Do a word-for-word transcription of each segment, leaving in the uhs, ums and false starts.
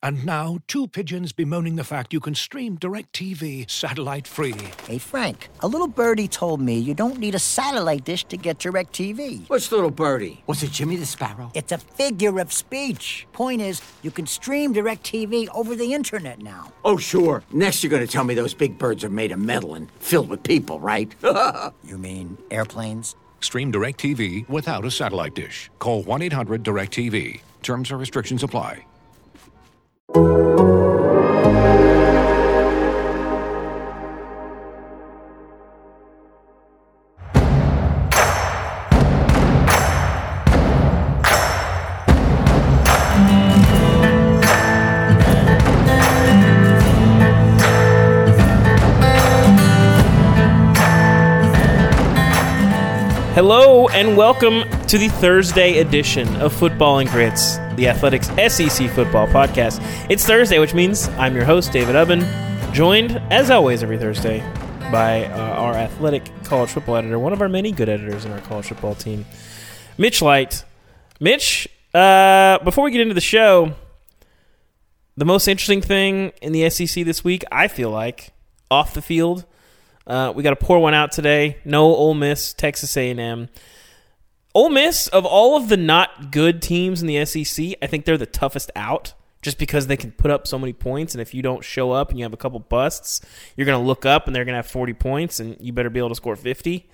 And now, two pigeons bemoaning the fact you can stream DirecTV satellite-free. Hey, Frank, a little birdie told me you don't need a satellite dish to get DirecTV. What's little birdie? Was it Jimmy the Sparrow? It's a figure of speech. Point is, you can stream DirecTV over the internet now. Oh, sure. Next you're going to tell me those big birds are made of metal and filled with people, right? You mean airplanes? Stream DirecTV without a satellite dish. Call one eight hundred direct T V. Terms and restrictions apply. Hello and welcome to the Thursday edition of Football and Grits, the Athletics S E C football podcast. It's Thursday, which means I'm your host, David Ubben, joined, as always, every Thursday by uh, our athletic college football editor, one of our many good editors in our college football team, Mitch Light. Mitch, uh, before we get into the show, the most interesting thing in the S E C this week, I feel like, off the field, Uh, we got to pour one out today. No Ole Miss, Texas A and M. Ole Miss, of all of the not good teams in the S E C, I think they're the toughest out just because they can put up so many points. And if you don't show up and you have a couple busts, you're going to look up and they're going to have forty points and you better be able to score fifty.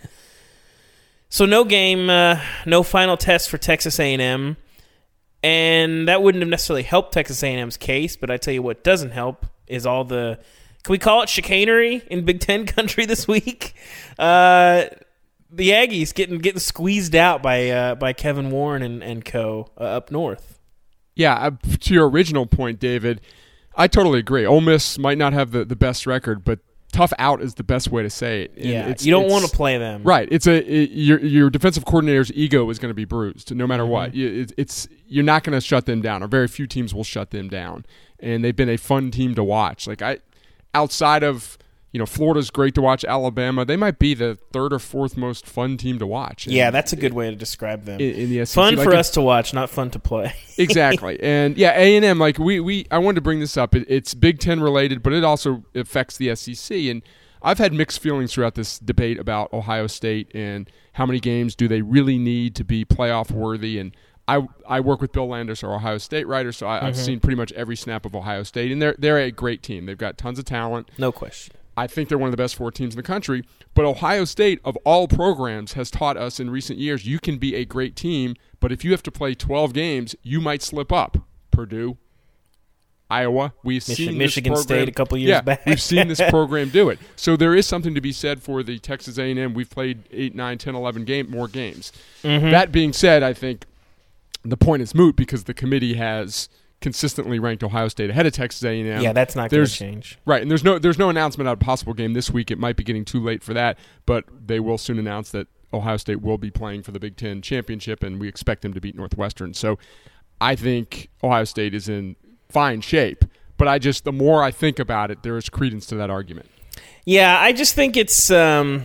So no game, uh, no final test for Texas A and M. And that wouldn't have necessarily helped Texas A and M's case, but I tell you what doesn't help is all the... Can we call it chicanery in Big Ten country this week? Uh, the Aggies getting getting squeezed out by uh, by Kevin Warren and, and co. Uh, up north. Yeah, uh, to your original point, David, I totally agree. Ole Miss might not have the, the best record, but tough out is the best way to say it. And yeah, it's, you don't it's, want to play them. Right. It's a it, your your defensive coordinator's ego is going to be bruised no matter Mm-hmm. what. It, it's you're not going to shut them down, or very few teams will shut them down. And they've been a fun team to watch. Like I. Outside of, you know, Florida's great to watch, Alabama, they might be the third or fourth most fun team to watch. Yeah, and that's a good way to describe them. In, in the S E C. Fun like for it, us to watch, not fun to play. Exactly. And, yeah, A and M, like, we, we I wanted to bring this up. It, it's Big Ten related, but it also affects the S E C. And I've had mixed feelings throughout this debate about Ohio State and how many games do they really need to be playoff worthy. And I, I work with Bill Landis, our Ohio State writer, so I, mm-hmm. I've seen pretty much every snap of Ohio State, and they're they're a great team. They've got tons of talent. No question. I think they're one of the best four teams in the country. But Ohio State, of all programs, has taught us in recent years you can be a great team, but if you have to play twelve games, you might slip up. Purdue, Iowa, we've Mich- seen Michigan this program, State a couple years yeah, back. we've seen this program do it. So there is something to be said for the Texas A and M. We've played eight, nine, ten, eleven game, more games. Mm-hmm. That being said, I think the point is moot because the committee has consistently ranked Ohio State ahead of Texas A and M. Yeah, that's not going to change. Right, and there's no there's no announcement on a possible game this week. It might be getting too late for that, but they will soon announce that Ohio State will be playing for the Big Ten championship, and we expect them to beat Northwestern. So I think Ohio State is in fine shape, but I just the more I think about it, there is credence to that argument. Yeah, I just think it's um,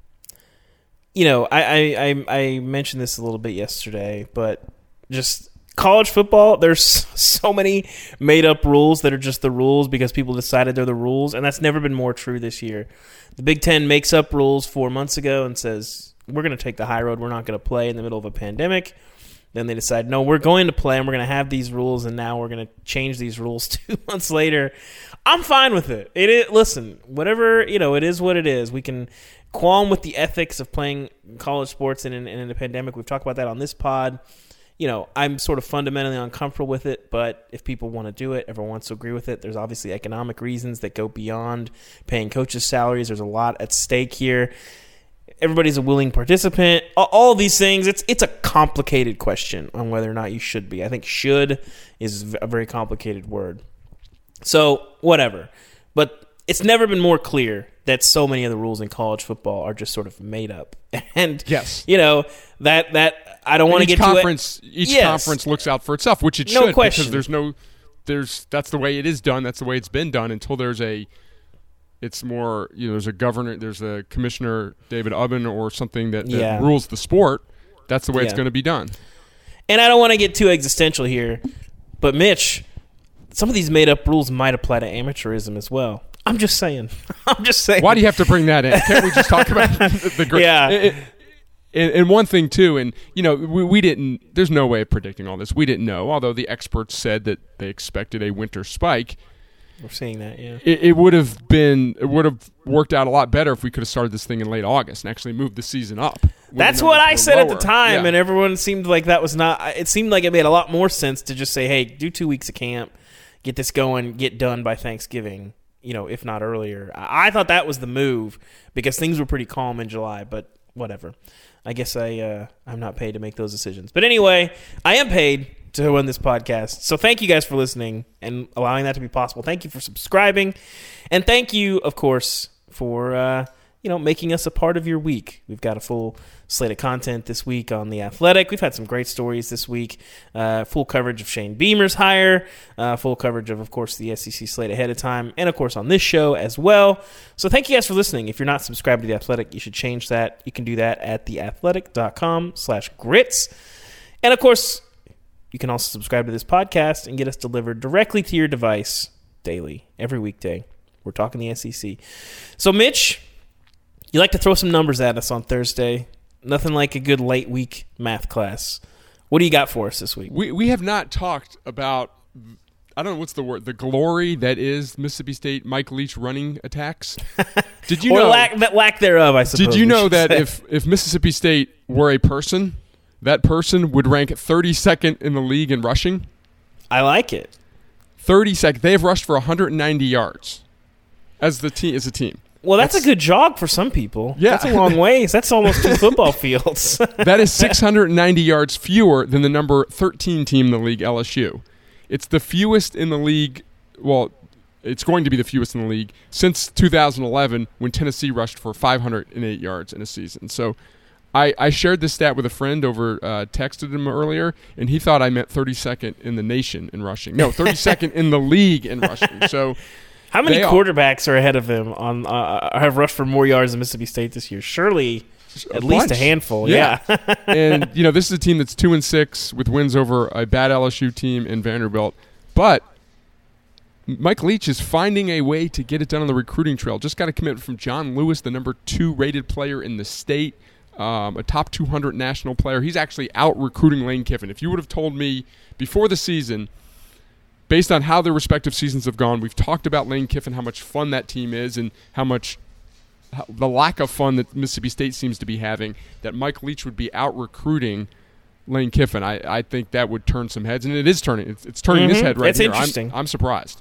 you know, I, I, I, I mentioned this a little bit yesterday, but just college football, there's so many made-up rules that are just the rules because people decided they're the rules, and that's never been more true this year. The Big Ten makes up rules four months ago and says, we're going to take the high road, we're not going to play in the middle of a pandemic. Then they decide, no, we're going to play, and we're going to have these rules, and now we're going to change these rules two months later. I'm fine with it. It is, listen, whatever, you know, it is what it is. We can qualm with the ethics of playing college sports in, in, in a pandemic. We've talked about that on this pod. You know, I'm sort of fundamentally uncomfortable with it, but if people want to do it, everyone wants to agree with it. There's obviously economic reasons that go beyond paying coaches' salaries. There's a lot at stake here. Everybody's a willing participant. All these things, it's it's a complicated question on whether or not you should be. I think should is a very complicated word. So, whatever. But it's never been more clear that so many of the rules in college football are just sort of made up. And, yes. you know, that that I don't want to get conference, to it. Each yes. conference looks out for itself, which it no should question. because there's no there's that's the way it is done. That's the way it's been done until there's a it's more, you know, there's a governor, there's a commissioner, David Ubben, or something that, that yeah. rules the sport. That's the way yeah. it's going to be done. And I don't want to get too existential here, but Mitch, some of these made-up rules might apply to amateurism as well. I'm just saying. I'm just saying. Why do you have to bring that in? Can't we just talk about the great? Yeah. It, it, and, and one thing too, and you know, we, we didn't. There's no way of predicting all this. We didn't know, although the experts said that they expected a winter spike. We're seeing that, yeah. It, it would have been. It would have worked out a lot better if we could have started this thing in late August and actually moved the season up. That's what I said lower. at the time, yeah. and everyone seemed like that was not. It seemed like it made a lot more sense to just say, "Hey, do two weeks of camp, get this going, get done by Thanksgiving." You know, if not earlier. I thought that was the move because things were pretty calm in July, but whatever. I guess I, uh, I'm not paid to make those decisions. But anyway, I am paid to run this podcast. So thank you guys for listening and allowing that to be possible. Thank you for subscribing. And thank you, of course, for uh, you know, making us a part of your week. We've got a full slate of content this week on The Athletic. We've had some great stories this week. Uh, full coverage of Shane Beamer's hire. Uh, full coverage of, of course, the S E C slate ahead of time. And, of course, on this show as well. So thank you guys for listening. If you're not subscribed to The Athletic, you should change that. You can do that at theathletic.com slash grits. And, of course, you can also subscribe to this podcast and get us delivered directly to your device daily, every weekday. We're talking the S E C. So, Mitch, you like to throw some numbers at us on Thursday. Nothing like a good late week math class. What do you got for us this week? We we have not talked about, I don't know what's the word, the glory that is Mississippi State Mike Leach running attacks. Did you or know lack, that lack thereof, I suppose. Did you know that say. if if Mississippi State were a person, that person would rank thirty-second in the league in rushing? I like it. thirty-second. They have rushed for one hundred ninety yards as the team as a team. Well, that's, that's a good jog for some people. Yeah. That's a long ways. That's almost two football fields. That is six hundred ninety yards fewer than the number thirteen team in the league, L S U. It's the fewest in the league. Well, it's going to be the fewest in the league since two thousand eleven when Tennessee rushed for five hundred eight yards in a season. So I, I shared this stat with a friend over, uh, texted him earlier, and he thought I meant thirty-second in the nation in rushing. No, thirty-second in the league in rushing. So how many they quarterbacks are. are ahead of him on uh, have rushed for more yards than Mississippi State this year? Surely A at least bunch. a handful. Yeah. Yeah. And, you know, this is a team that's two and six with wins over a bad L S U team in Vanderbilt. But Mike Leach is finding a way to get it done on the recruiting trail. Just got a commitment from John Lewis, the number two rated player in the state, um, a top two hundred national player. He's actually out recruiting Lane Kiffin. If you would have told me before the season, based on how their respective seasons have gone, we've talked about Lane Kiffin, how much fun that team is, and how much how, the lack of fun that Mississippi State seems to be having, that Mike Leach would be out recruiting Lane Kiffin. I, I think that would turn some heads, and it is turning. It's, it's turning Mm-hmm. this head right It's here. interesting. I'm, I'm surprised.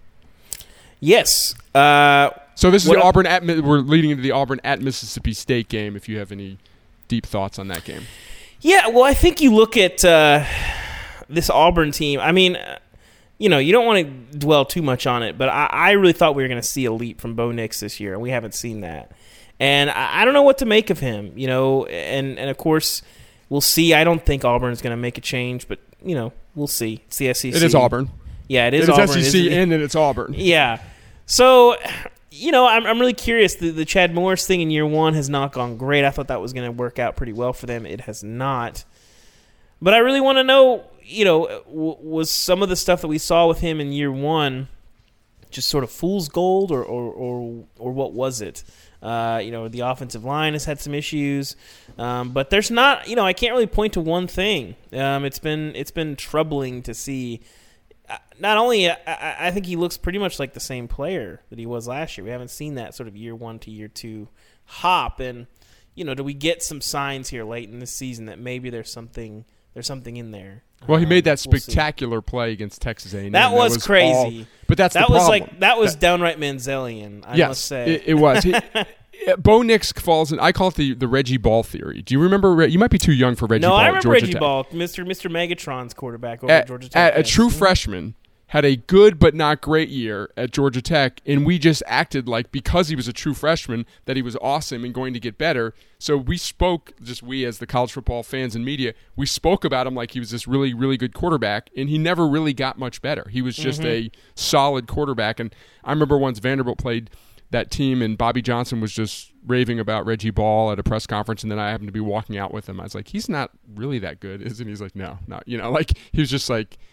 Yes. Uh, So this is What the I- Auburn at Mi- we're leading into the Auburn at Mississippi State game. If you have any deep thoughts on that game, yeah, well, I think you look at uh, this Auburn team. I mean, uh, you know, you don't want to dwell too much on it, but I, I really thought we were going to see a leap from Bo Nix this year, and we haven't seen that. And I, I don't know what to make of him, you know, and, and of course, we'll see. I don't think Auburn's going to make a change, but, you know, we'll see. It's the S E C. it is Auburn. Yeah, it is It is Auburn. S E C isn't it? and it's Auburn. Yeah. So, you know, I'm I'm really curious. The, the Chad Morris thing in year one has not gone great. I thought that was going to work out pretty well for them. It has not. But I really want to know, you know, w- was some of the stuff that we saw with him in year one just sort of fool's gold, or or or, or what was it? Uh, you know, the offensive line has had some issues, um, but there's not. You know, I can't really point to one thing. Um, it's been it's been troubling to see. Not only, I, I think he looks pretty much like the same player that he was last year. We haven't seen that sort of year one to year two hop. And, you know, do we get some signs here late in the season that maybe there's something there's something in there? Well, he Um, made that we'll see. spectacular play against Texas A and M. That was crazy. all- but that's That the was problem. like that was downright Manzellian, I yes, must say. It, it was. He, Bo Nix falls in. I call it the, the Reggie Ball theory. Do you remember? Re- You might be too young for Reggie no, Ball. I at remember Georgia Reggie Tech. Ball, Mister Mister Megatron's quarterback over At, at Georgia Tech. at a yes. true freshman, had a good but not great year at Georgia Tech, and we just acted like because he was a true freshman that he was awesome and going to get better. So we spoke, just we as the college football fans and media, we spoke about him like he was this really, really good quarterback, and he never really got much better. He was just Mm-hmm. a solid quarterback. And I remember once Vanderbilt played that team, and Bobby Johnson was just raving about Reggie Ball at a press conference, and then I happened to be walking out with him. I was like, he's not really that good, isn't he? He's like, no, not, you know, like he was just like,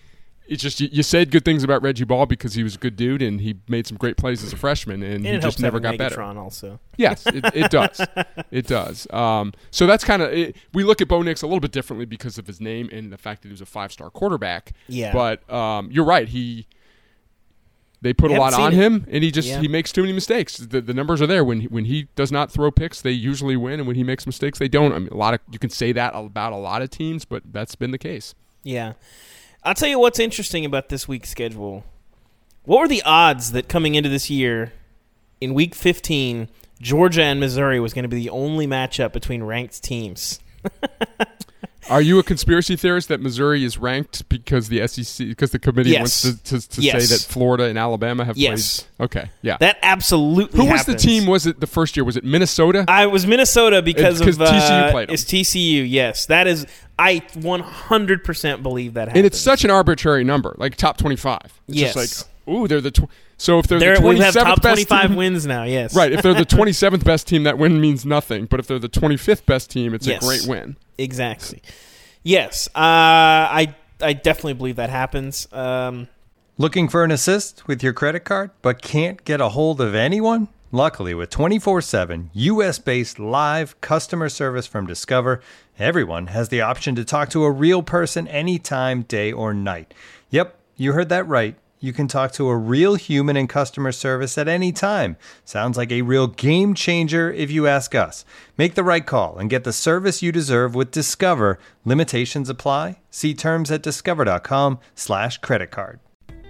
it's just you, you said good things about Reggie Ball because he was a good dude and he made some great plays as a freshman, and, And he it just helps never having got Megatron better. also. Yes, it, it does. It does. Um, so that's kind of we look at Bo Nix a little bit differently because of his name and the fact that he was a five-star quarterback. Yeah. But um, you're right. He they put We a lot haven't on seen it. him, and he just Yeah. he makes too many mistakes. The, the numbers are there. When he, when he does not throw picks, they usually win, and when he makes mistakes, they don't. I mean, a lot of you can say that about a lot of teams, but that's been the case. Yeah. I'll tell you what's interesting about this week's schedule. What were the odds that coming into this year, in week fifteen, Georgia and Missouri was going to be the only matchup between ranked teams? Are you a conspiracy theorist that Missouri is ranked because the S E C, because the committee Yes. wants to, to, to Yes. say that Florida and Alabama have Yes. played? Okay, yeah. That absolutely Who was the happens. team? Was it the first year? Was it Minnesota? I was Minnesota because It's of 'cause T C U uh, played 'em. It's T C U. Yes, that is. I one hundred percent believe that happens. And it's such an arbitrary number, like top twenty-five. It's Yes. just like, ooh, they're the tw- so if they're, They're, the we have twenty-seventh top best twenty-five team, wins now. Yes, right? If they're the twenty-seventh best team, that win means nothing. But if they're the twenty-fifth best team, it's Yes. a great win. Exactly. Yes, uh, I I definitely believe that happens. Um, Looking for an assist with your credit card, but can't get a hold of anyone? Luckily, with twenty-four seven U S-based live customer service from Discover, everyone has the option to talk to a real person anytime, day or night. Yep, you heard that right. You can talk to a real human in customer service at any time. Sounds like a real game changer if you ask us. Make the right call and get the service you deserve with Discover. Limitations apply. See terms at discover.com slash credit card.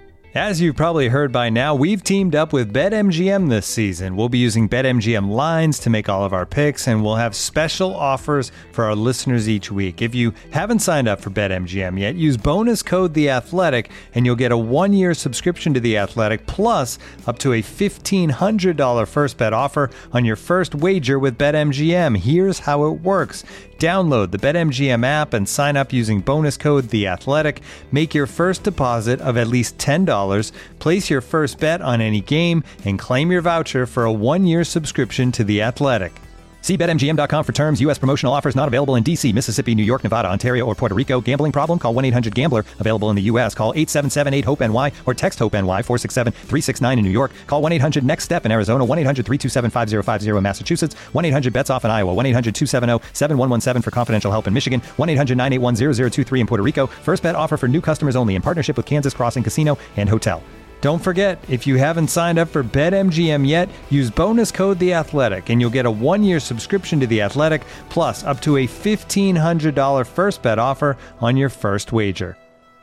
As you've probably heard by now, we've teamed up with BetMGM this season. We'll be using BetMGM lines to make all of our picks, and we'll have special offers for our listeners each week. If you haven't signed up for BetMGM yet, use bonus code The Athletic, and you'll get a one-year subscription to The Athletic, plus up to a fifteen hundred dollars first bet offer on your first wager with BetMGM. Here's how it works. Download the BetMGM app and sign up using bonus code The Athletic. Make your first deposit of at least ten dollars. Place your first bet on any game and claim your voucher for a one-year subscription to The Athletic. See Bet M G M dot com for terms. U S promotional offers not available in D C, Mississippi, New York, Nevada, Ontario, or Puerto Rico. Gambling problem? Call one eight hundred gambler. Available in the U S. Call eight seven seven eight hope N Y or text HOPE-NY four six seven three six nine in New York. Call one eight hundred next step in Arizona. one eight hundred three two seven five zero five zero in Massachusetts. one eight hundred bets off in Iowa. one eight hundred two seven zero seven one one seven for confidential help in Michigan. one eight hundred nine eight one zero zero two three in Puerto Rico. First bet offer for new customers only in partnership with Kansas Crossing Casino and Hotel. Don't forget, if you haven't signed up for BetMGM yet, use bonus code The Athletic, and you'll get a one-year subscription to The Athletic, plus up to a fifteen hundred dollars first bet offer on your first wager.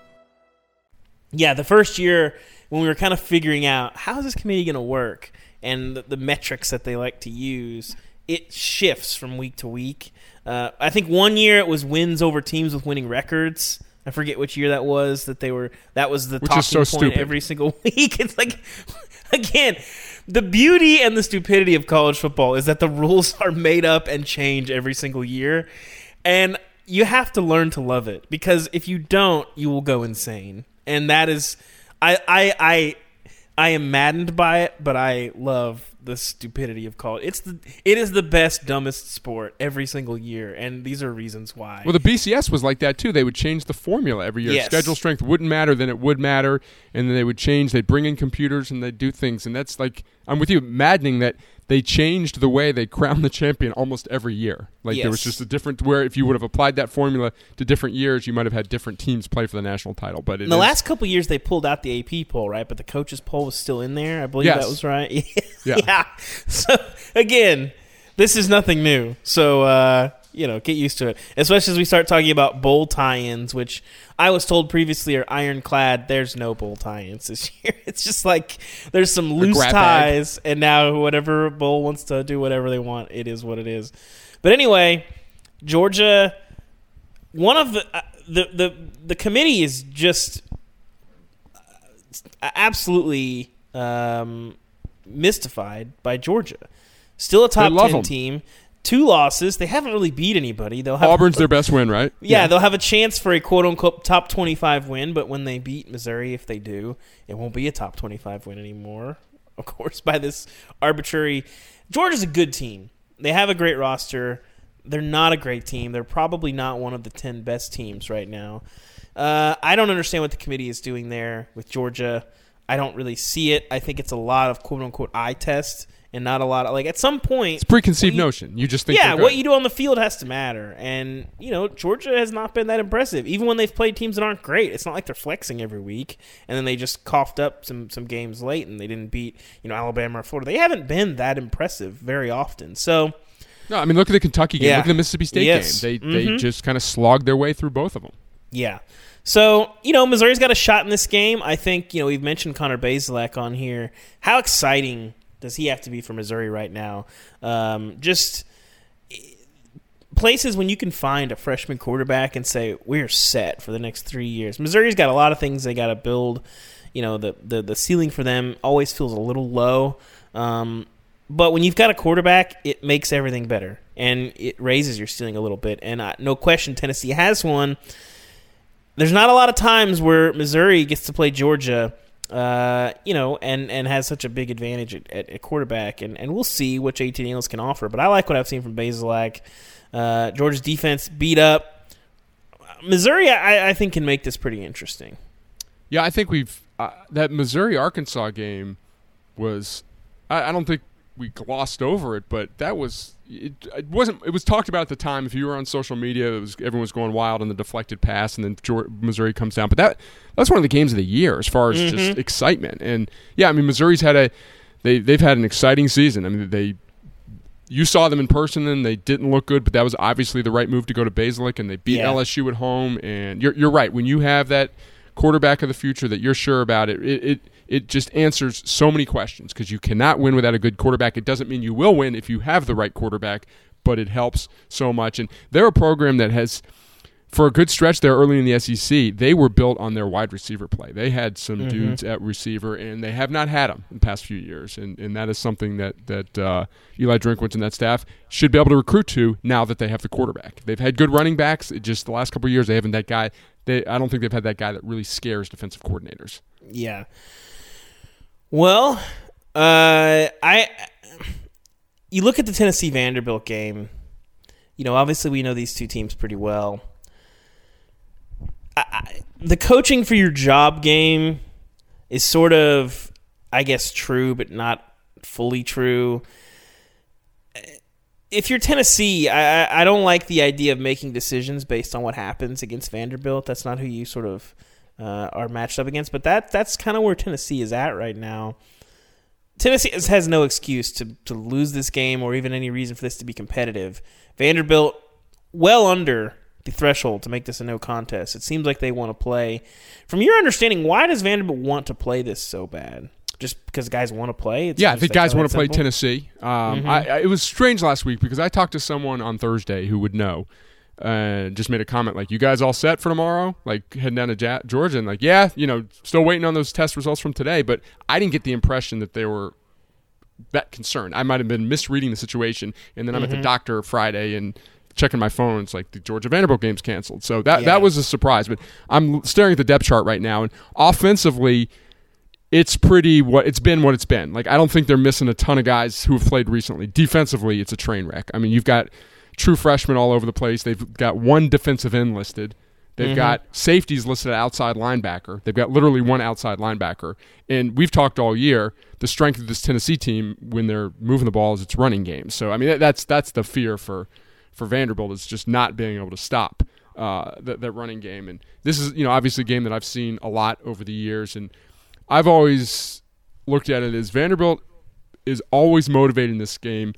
yeah, the first year when we were kind of figuring out how is this committee going to work and the, the metrics that they like to use, it shifts from week to week. Uh, I think one year it was wins over teams with winning records. I forget which year that was. That they were. That was the Which talking is so point stupid. every single week. It's like, again, the beauty and the stupidity of college football is that the rules are made up and change every single year, and you have to learn to love it, because if you don't, you will go insane. And that is, I, I, I, I am maddened by it, but I love the stupidity of college. It's the, it is the best, dumbest sport every single year, and these are reasons why. Well, the B C S was like that too. They would change the formula every year. Yes. Schedule strength wouldn't matter, then it would matter, and then they would change. They'd bring in computers and they'd do things, and that's like, I'm with you, maddening that they changed the way they crown the champion almost every year. Like there was Yes. just a different, where if you would have applied that formula to different years, you might have had different teams play for the national title. But it in the is- last couple of years, they pulled out the A P poll, right? But the coaches poll was still in there. I believe Yes. that was right. Yeah. yeah. So again, this is nothing new. So uh, you know, get used to it. Especially as we start talking about bowl tie-ins, which I was told previously are ironclad. There's no bowl tie-ins this year. It's just like there's some loose grab bag. ties, and now whatever bowl wants to do whatever they want, it is what it is. But anyway, Georgia, one of the uh, the the the committee is just uh, absolutely um, mystified by Georgia. Still a top They love ten 'em. team. Two losses. They haven't really beat anybody. They'll have Auburn's their best win, right? yeah, they'll have a chance for a quote-unquote top twenty-five win, but when they beat Missouri, if they do, it won't be a top twenty-five win anymore, of course, by this arbitrary... Georgia's a good team. They have a great roster. They're not a great team. They're probably not one of the ten best teams right now. Uh, I don't understand what the committee is doing there with Georgia. I don't really see it. I think it's a lot of quote-unquote eye test and not a lot of, like, at some point. It's a preconceived you, notion. You just think Yeah, they're good. what you do on the field has to matter. And, you know, Georgia has not been that impressive. Even when they've played teams that aren't great, it's not like they're flexing every week. And then they just coughed up some, some games late and they didn't beat, you know, Alabama or Florida. They haven't been that impressive very often. So, no, I mean, look at the Kentucky game. Yeah. Look at the Mississippi State Yes. game. They Mm-hmm. they just kind of slogged their way through both of them. yeah. So, you know, Missouri's got a shot in this game. I think, you know, we've mentioned Connor Bazelak on here. How exciting does he have to be for Missouri right now? Um, just places when you can find a freshman quarterback and say, we're set for the next three years. Missouri's got a lot of things they got to build. You know, the, the, the ceiling for them always feels a little low. Um, but when you've got a quarterback, it makes everything better. And it raises your ceiling a little bit. And uh, no question, Tennessee has one. There's not a lot of times where Missouri gets to play Georgia, uh, you know, and, and has such a big advantage at, at, at quarterback. And, and we'll see what J T Daniels can offer. But I like what I've seen from Bazelak. Uh, Georgia's defense beat up. Missouri, I, I think, can make this pretty interesting. Yeah, I think we've uh, – that Missouri-Arkansas game was I, – I don't think we glossed over it, but that was it, – it wasn't – it was talked about at the time. If you were on social media, it was everyone was going wild on the deflected pass, and then Georgia, Missouri comes down. But that that's one of the games of the year as far as mm-hmm. just excitement. And, yeah, I mean, Missouri's had a they, – they've had an exciting season. I mean, they – you saw them in person, and they didn't look good, but that was obviously the right move to go to Bazelak, and they beat yeah. L S U at home. And you're you're right. When you have that quarterback of the future that you're sure about, it it it, it just answers so many questions because you cannot win without a good quarterback. It doesn't mean you will win if you have the right quarterback, but it helps so much. And they're a program that has, for a good stretch there early in the S E C, they were built on their wide receiver play. They had some mm-hmm. dudes at receiver, and they have not had them in the past few years. And and that is something that, that uh, Eli Drinkwitz and that staff should be able to recruit to now that they have the quarterback. They've had good running backs. It just the last couple of years, they haven't that guy. They I don't think they've had that guy that really scares defensive coordinators. Yeah. Well, uh, I you look at the Tennessee Vanderbilt game. You know, obviously we know these two teams pretty well. I, the coaching for your job game is sort of, I guess, true, but not fully true. If you're Tennessee, I, I don't like the idea of making decisions based on what happens against Vanderbilt. That's not who you sort of uh, are matched up against, but that that's kind of where Tennessee is at right now. Tennessee has, has no excuse to, to lose this game or even any reason for this to be competitive. Vanderbilt, well under the threshold to make this a no contest. It seems like they want to play. From your understanding, why does Vanderbilt want to play this so bad? Just because guys want to play? It's yeah, I think guys want to play simple? Tennessee. Um, mm-hmm. I, I, it was strange last week because I talked to someone on Thursday who would know and uh, just made a comment like, you guys all set for tomorrow? Like heading down to ja- Georgia? And like, yeah, you know, still waiting on those test results from today. But I didn't get the impression that they were that concerned. I might have been misreading the situation. And then I'm mm-hmm. at the doctor Friday and checking my phone, it's like the Georgia Vanderbilt game's canceled. So that, yeah. that was a surprise. But I'm staring at the depth chart right now, and offensively, it's pretty what it's been what it's been. Like I don't think they're missing a ton of guys who have played recently. Defensively, it's a train wreck. I mean, you've got true freshmen all over the place. They've got one defensive end listed. They've mm-hmm. got safeties listed at outside linebacker. They've got literally one outside linebacker. And we've talked all year, the strength of this Tennessee team when they're moving the ball is its running game. So I mean, that's that's the fear for. for Vanderbilt is just not being able to stop uh, that, that running game. And this is, you know, obviously a game that I've seen a lot over the years. And I've always looked at it as Vanderbilt is always motivated in this game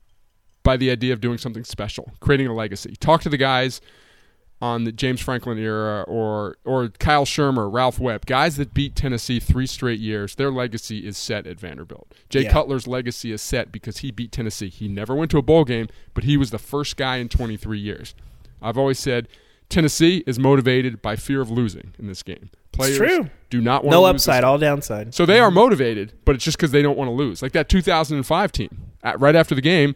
by the idea of doing something special, creating a legacy. Talk to the guys on the James Franklin era or or Kyle Shermer, Ralph Webb, guys that beat Tennessee three straight years. Their legacy is set at Vanderbilt. Jay yeah. Cutler's legacy is set because he beat Tennessee. He never went to a bowl game, but he was the first guy in twenty-three years. I've always said Tennessee is motivated by fear of losing in this game. Players it's true. do not want no to lose. No upside, all downside. So they are motivated, but it's just because they don't want to lose. Like that two thousand five team. At, right after the game,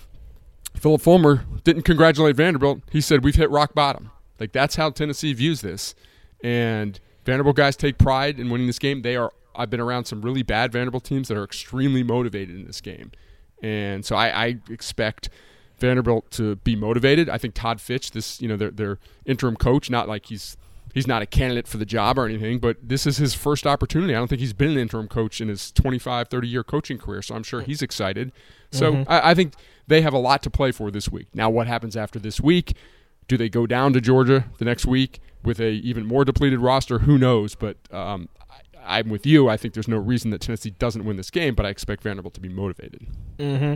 Philip Fulmer didn't congratulate Vanderbilt. He said, we've hit rock bottom. Like that's how Tennessee views this. And Vanderbilt guys take pride in winning this game. They are. I've been around some really bad Vanderbilt teams that are extremely motivated in this game. And so I, I expect Vanderbilt to be motivated. I think Todd Fitch, this, you know, their, their interim coach, not like he's he's not a candidate for the job or anything, but this is his first opportunity. I don't think he's been an interim coach in his twenty-five, thirty-year coaching career, so I'm sure he's excited. So mm-hmm. I, I think they have a lot to play for this week. Now, what happens after this week? Do they go down to Georgia the next week with a even more depleted roster? Who knows? But um, I, I'm with you. I think there's no reason that Tennessee doesn't win this game, but I expect Vanderbilt to be motivated. Mm-hmm.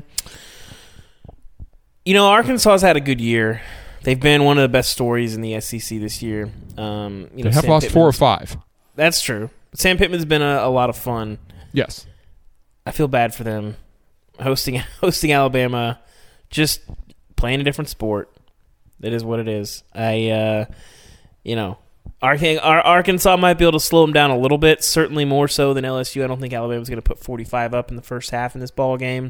You know, Arkansas has had a good year. They've been one of the best stories in the S E C this year. Um, you know, they have Sam lost Pittman's, four or five. That's true. Sam Pittman's been a, a lot of fun. Yes. I feel bad for them. Hosting hosting Alabama, just playing a different sport. It is what it is. I, uh, you know, our, our Arkansas might be able to slow them down a little bit, certainly more so than L S U. I don't think Alabama's going to put forty-five up in the first half in this ball game.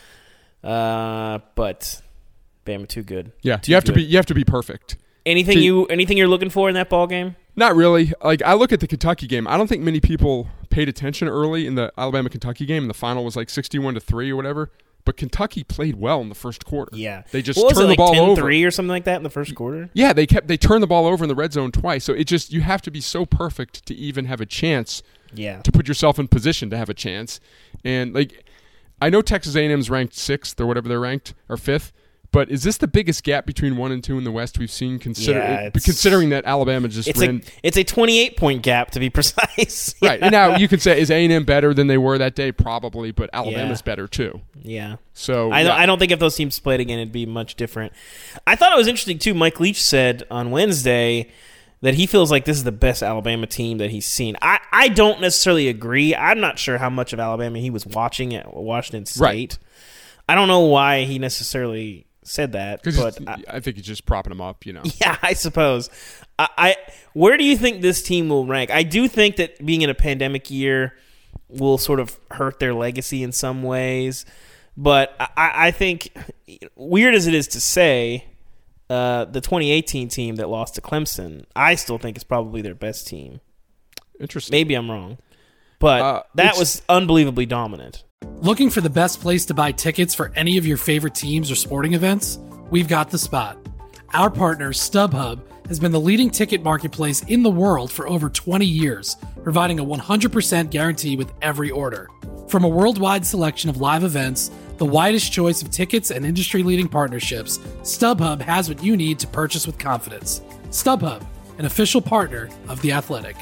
Uh, but Bama too good. Yeah, too you have good. to be you have to be perfect. Anything to, you anything you're looking for in that ball game? Not really. Like I look at the Kentucky game. I don't think many people paid attention early in the Alabama-Kentucky game, and the final was like sixty-one to three or whatever. But Kentucky played well in the first quarter. Yeah, they just what was turned it, like the ball ten over, three or something like that in the first quarter. Yeah, they kept they turned the ball over in the red zone twice. So it just you have to be so perfect to even have a chance. Yeah, to put yourself in position to have a chance. And like, I know Texas A and M's ranked sixth or whatever they're ranked or fifth. But is this the biggest gap between one and two in the West we've seen? Consider, yeah, considering that Alabama just it's ran. A, it's a twenty-eight point gap to be precise. Right. And now you can say, is A and M better than they were that day? Probably, but Alabama's yeah. better too. Yeah. So I, yeah. I don't think if those teams played again, it'd be much different. I thought it was interesting too. Mike Leach said on Wednesday that he feels like this is the best Alabama team that he's seen. I, I don't necessarily agree. I'm not sure how much of Alabama he was watching at Washington State. Right. I don't know why he necessarily said that, but I, I think he's just propping them up, you know. Yeah, I suppose. I, I where do you think this team will rank? I do think that being in a pandemic year will sort of hurt their legacy in some ways, but I, I think, weird as it is to say, uh, the twenty eighteen team that lost to Clemson, I still think is probably their best team. Interesting. Maybe I'm wrong, but uh, that was unbelievably dominant. Looking for the best place to buy tickets for any of your favorite teams or sporting events? We've got the spot. Our partner, StubHub, has been the leading ticket marketplace in the world for over twenty years, providing a one hundred percent guarantee with every order. From a worldwide selection of live events, the widest choice of tickets, and industry-leading partnerships, StubHub has what you need to purchase with confidence. StubHub, an official partner of The Athletic.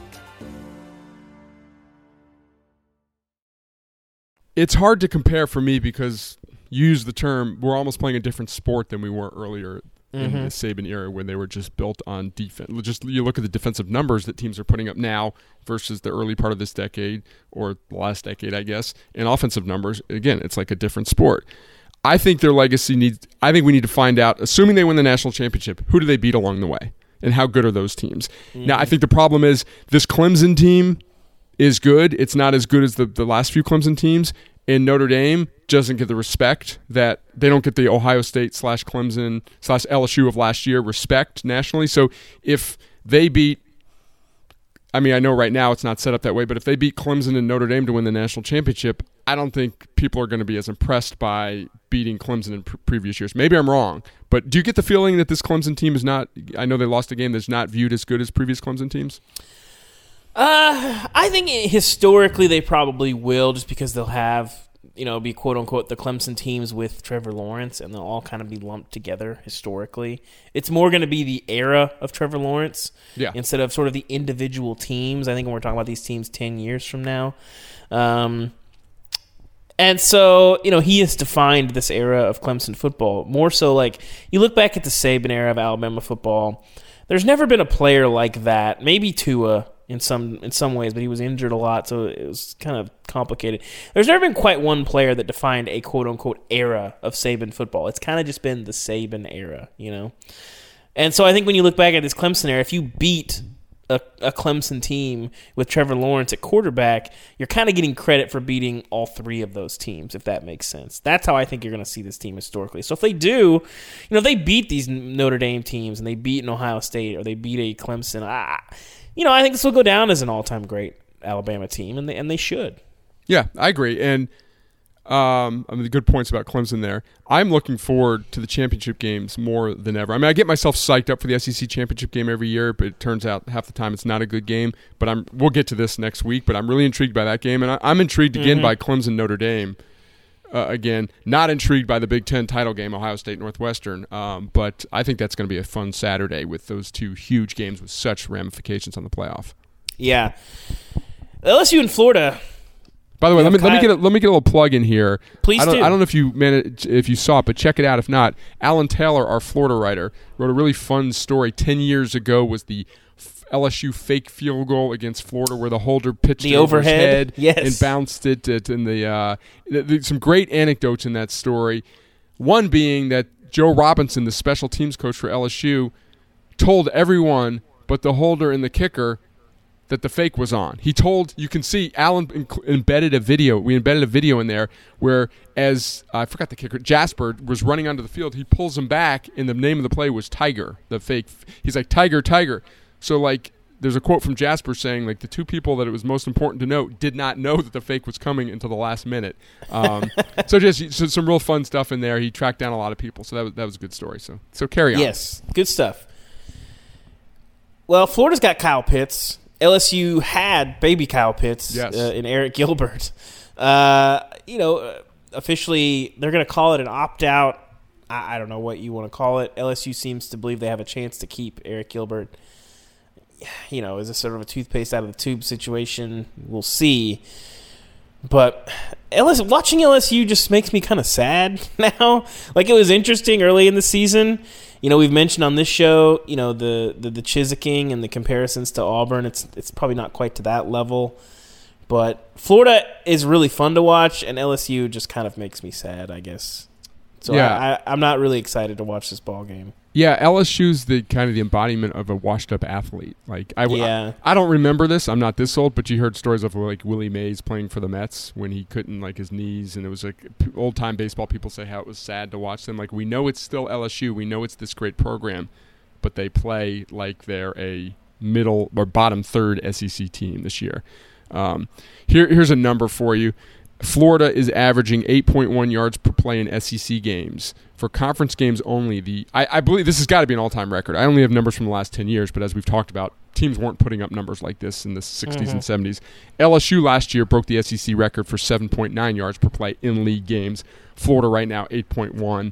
It's hard to compare for me because you use the term, we're almost playing a different sport than we were earlier mm-hmm. in the Saban era when they were just built on defense. Just you look at the defensive numbers that teams are putting up now versus the early part of this decade or the last decade, I guess. And offensive numbers, again, it's like a different sport. I think their legacy needs, I think we need to find out, assuming they win the national championship, who do they beat along the way? And how good are those teams? Mm-hmm. Now, I think the problem is this Clemson team is good. It's not as good as the, the last few Clemson teams. And Notre Dame doesn't get the respect that they don't get the Ohio State slash Clemson slash L S U of last year respect nationally. So if they beat, I mean, I know right now it's not set up that way, but if they beat Clemson and Notre Dame to win the national championship, I don't think people are going to be as impressed by beating Clemson in pre- previous years. Maybe I'm wrong, but do you get the feeling that this Clemson team is not, I know they lost a game that's not viewed as good as previous Clemson teams? Uh, I think historically they probably will, just because they'll have, you know, be quote unquote the Clemson teams with Trevor Lawrence, and they'll all kind of be lumped together historically. It's more going to be the era of Trevor Lawrence, yeah, instead of sort of the individual teams. I think when we're talking about these teams ten years from now, um, and so you know he has defined this era of Clemson football more so. Like you look back at the Saban era of Alabama football, there's never been a player like that. Maybe Tua. In some in some ways, but he was injured a lot, so it was kind of complicated. There's never been quite one player that defined a quote-unquote era of Saban football. It's kind of just been the Saban era, you know? And so I think when you look back at this Clemson era, if you beat a, a Clemson team with Trevor Lawrence at quarterback, you're kind of getting credit for beating all three of those teams, if that makes sense. That's how I think you're going to see this team historically. So if they do, you know, if they beat these Notre Dame teams and they beat an Ohio State or they beat a Clemson, ah, you know, I think this will go down as an all-time great Alabama team, and they and they should. Yeah, I agree. And Um, I mean, the good points about Clemson there. I'm looking forward to the championship games more than ever. I mean, I get myself psyched up for the S E C championship game every year, but it turns out half the time it's not a good game. But I'm we'll get to this next week. But I'm really intrigued by that game, and I, I'm intrigued again mm-hmm. by Clemson Notre Dame. Uh, again, not intrigued by the Big Ten title game, Ohio State Northwestern. Um, but I think that's going to be a fun Saturday with those two huge games with such ramifications on the playoff. Yeah, L S U and Florida. By the way, let me let me get a, let me get a little plug in here. Please I don't, do. I don't know if you man, if you saw it, but check it out. If not, Alan Taylor, our Florida writer, wrote a really fun story. Ten years ago was the L S U fake field goal against Florida, where the holder pitched the it over his overhead head yes. and bounced it. it in the uh, there's some great anecdotes in that story. One being that Joe Robinson, the special teams coach for L S U, told everyone but the holder and the kicker that the fake was on. He told, you can see Alan inc- embedded a video. We embedded a video in there where as, uh, I forgot the kicker, Jasper was running onto the field. He pulls him back and the name of the play was Tiger, the fake. He's like, Tiger, Tiger. So like there's a quote from Jasper saying like the two people that it was most important to note did not know that the fake was coming until the last minute. Um, so just so some real fun stuff in there. He tracked down a lot of people. So that was, that was a good story. So, so carry on. Yes, good stuff. Well, Florida's got Kyle Pitts. L S U had baby Kyle Pitts yes. uh, in Eric Gilbert. Uh, you know, officially they're going to call it an opt-out. I, I don't know what you want to call it. L S U seems to believe they have a chance to keep Eric Gilbert. You know, is this sort of a toothpaste out of the tube situation? We'll see. But L S U, watching L S U just makes me kind of sad now. Like, it was interesting early in the season. You know, we've mentioned on this show, you know, the, the, the Chizicking and the comparisons to Auburn. It's it's probably not quite to that level. But Florida is really fun to watch, and L S U just kind of makes me sad, I guess. So yeah. I, I, I'm not really excited to watch this ball game. Yeah, L S U's the kind of the embodiment of a washed-up athlete. Like I, yeah. I, I don't remember this. I'm not this old, but you heard stories of like Willie Mays playing for the Mets when he couldn't like his knees, and it was like old-time baseball people say how it was sad to watch them. Like we know it's still L S U, we know it's this great program, but they play like they're a middle or bottom third S E C team this year. Um, here, here's a number for you. Florida is averaging eight point one yards per play in S E C games. For conference games only, the I, I believe this has got to be an all-time record. I only have numbers from the last ten years, but as we've talked about, teams weren't putting up numbers like this in the sixties mm-hmm. and seventies. L S U last year broke the S E C record for seven point nine yards per play in league games. Florida right now, eight point one.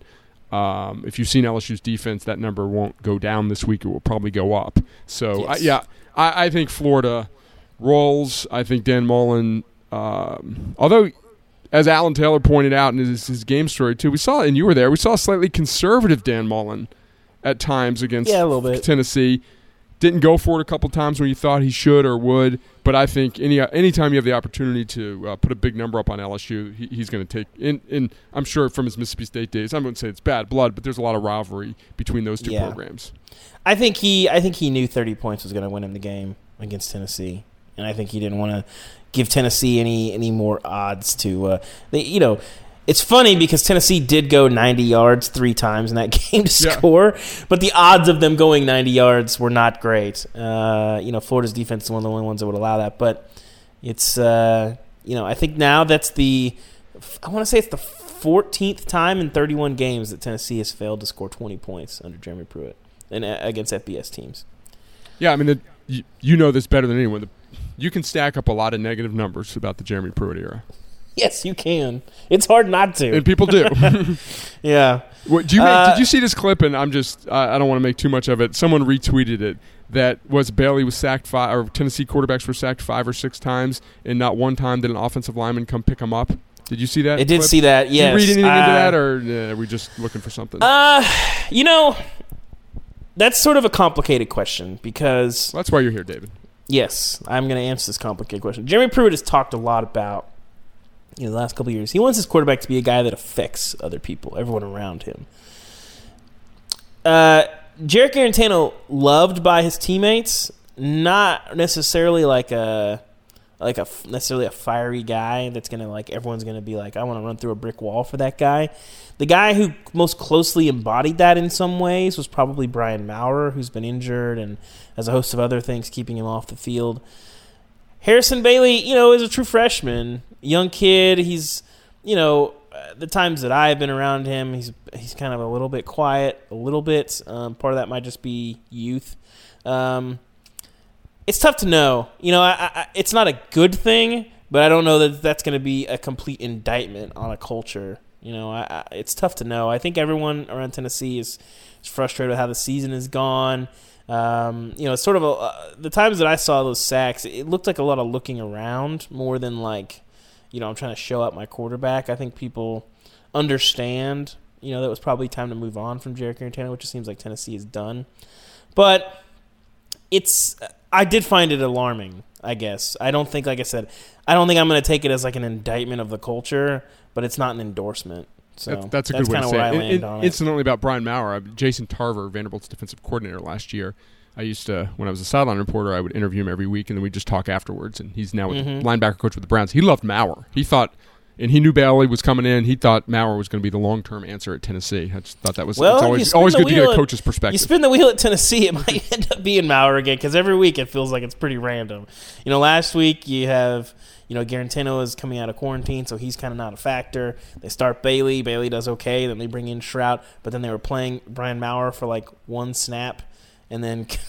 Um, if you've seen L S U's defense, that number won't go down this week. It will probably go up. So, yes. I, yeah, I, I think Florida rolls. I think Dan Mullen, um, although – as Alan Taylor pointed out in his, his game story, too, we saw, and you were there, we saw a slightly conservative Dan Mullen at times against yeah, a little bit. Tennessee. Didn't go for it a couple times when you thought he should or would, but I think any anytime you have the opportunity to uh, put a big number up on L S U, he, he's going to take – in. In I'm sure from his Mississippi State days, I wouldn't say it's bad blood, but there's a lot of rivalry between those two yeah. programs. I think he I think he knew thirty points was going to win him the game against Tennessee, and I think he didn't want to – give Tennessee any any more odds to uh, they, you know, it's funny because Tennessee did go ninety yards three times in that game to yeah. score, but the odds of them going ninety yards were not great. Uh, you know, Florida's defense is one of the only ones that would allow that, but it's uh, you know, I think now that's the I want to say it's the fourteenth time in thirty-one games that Tennessee has failed to score twenty points under Jeremy Pruitt and uh, against F B S teams. Yeah, I mean, the, you, you know this better than anyone. The, You can stack up a lot of negative numbers about the Jeremy Pruitt era. Yes, you can. It's hard not to. And people do. yeah. What, do you make, uh, did you see this clip? And I'm just, I, I don't want to make too much of it. Someone retweeted it that was Bailey was sacked five, or Tennessee quarterbacks were sacked five or six times, and not one time did an offensive lineman come pick them up. Did you see that? I did clip? see that, yes. Did you read anything uh, into that, or uh, are we just looking for something? Uh, you know, that's sort of a complicated question because... Well, that's why you're here, David. Yes, I'm going to answer this complicated question. Jeremy Pruitt has talked a lot about, you know, the last couple of years. He wants his quarterback to be a guy that affects other people, everyone around him. Uh, Jarek Garantano loved by his teammates, not necessarily like a like a necessarily a fiery guy that's gonna like everyone's gonna be like, I want to run through a brick wall for that guy. The guy who most closely embodied that in some ways was probably Brian Maurer, who's been injured and has a host of other things keeping him off the field. Harrison Bailey, you know, is a true freshman, young kid. He's you know, uh, the times that I've been around him, he's he's kind of a little bit quiet, a little bit. Um, part of that might just be youth. Um, it's tough to know. You know, I, I, it's not a good thing, but I don't know that that's going to be a complete indictment on a culture. You know, I, I, it's tough to know. I think everyone around Tennessee is, is frustrated with how the season has gone. Um, you know, it's sort of a, uh, the times that I saw those sacks, it looked like a lot of looking around more than like, you know, I'm trying to show up my quarterback. I think people understand, you know, that it was probably time to move on from Jarrett Guarantano, which it seems like Tennessee is done. But it's, I did find it alarming, I guess. I don't think, like I said, I don't think I'm going to take it as like an indictment of the culture, but it's not an endorsement. So that's, that's a that's good way to say where it. I land In, on in, it. Incidentally, about Brian Maurer, Jason Tarver, Vanderbilt's defensive coordinator last year, I used to, when I was a sideline reporter, I would interview him every week, and then we'd just talk afterwards. And he's now with Mm-hmm. the linebacker coach with the Browns. He loved Maurer. He thought, and he knew Bailey was coming in. He thought Maurer was going to be the long-term answer at Tennessee. I just thought that was Well, it's you always, spin always the good to get wheel a at- coach's You perspective. spin the wheel at Tennessee, it might end up being Maurer again, because every week it feels like it's pretty random. You know, last week you have, you know, Guarantano is coming out of quarantine, so he's kind of not a factor. They start Bailey. Bailey does okay. Then they bring in Shrout, but then they were playing Brian Maurer for like one snap, and then –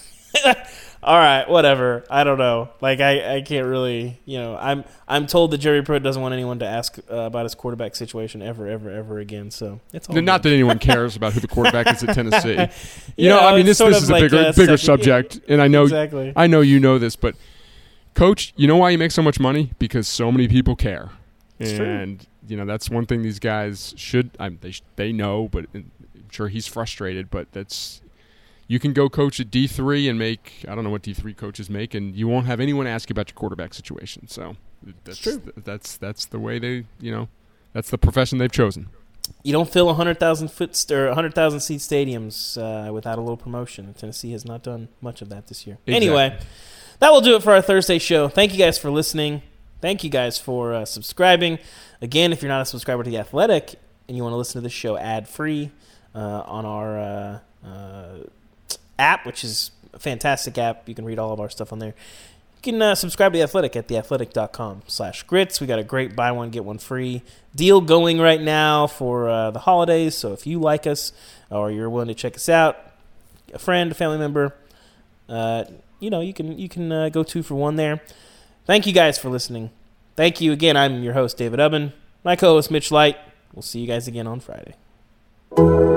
all right, whatever. I don't know. Like I, I can't really, you know. I'm I'm told that Jerry Pruitt doesn't want anyone to ask uh, about his quarterback situation ever, ever, ever again. So it's all Not good. that anyone cares about who the quarterback is at Tennessee. You You know, know, I mean, it's this sort this of is a like bigger a bigger second- subject, and I know Exactly. I know you know this, but Coach, you know why you make so much money? Because so many people care, It's true. and you know that's one thing these guys should. I they sh- they know, but I'm sure he's frustrated. But that's you can go coach at D three and make I don't know what D three coaches make, and you won't have anyone ask you about your quarterback situation. So that's true. that's that's the way they you know that's the profession they've chosen. You don't fill a hundred thousand foot st- or a hundred thousand seat stadiums uh, without a little promotion. Tennessee has not done much of that this year. Exactly. Anyway, that will do it for our Thursday show. Thank you guys for listening. Thank you guys for uh, subscribing. Again, if you're not a subscriber to The Athletic and you want to listen to this show ad free uh, on our uh, uh, app, which is a fantastic app, you can read all of our stuff on there. You can uh, subscribe to The Athletic at theathletic.com slash grits. We got a great buy one, get one free deal going right now for uh, the holidays. So if you like us or you're willing to check us out, a friend, a family member, uh, you know, you can you can uh, go two for one there. Thank you guys for listening. Thank you again. I'm your host, David Ubben. My co-host, Mitch Light. We'll see you guys again on Friday.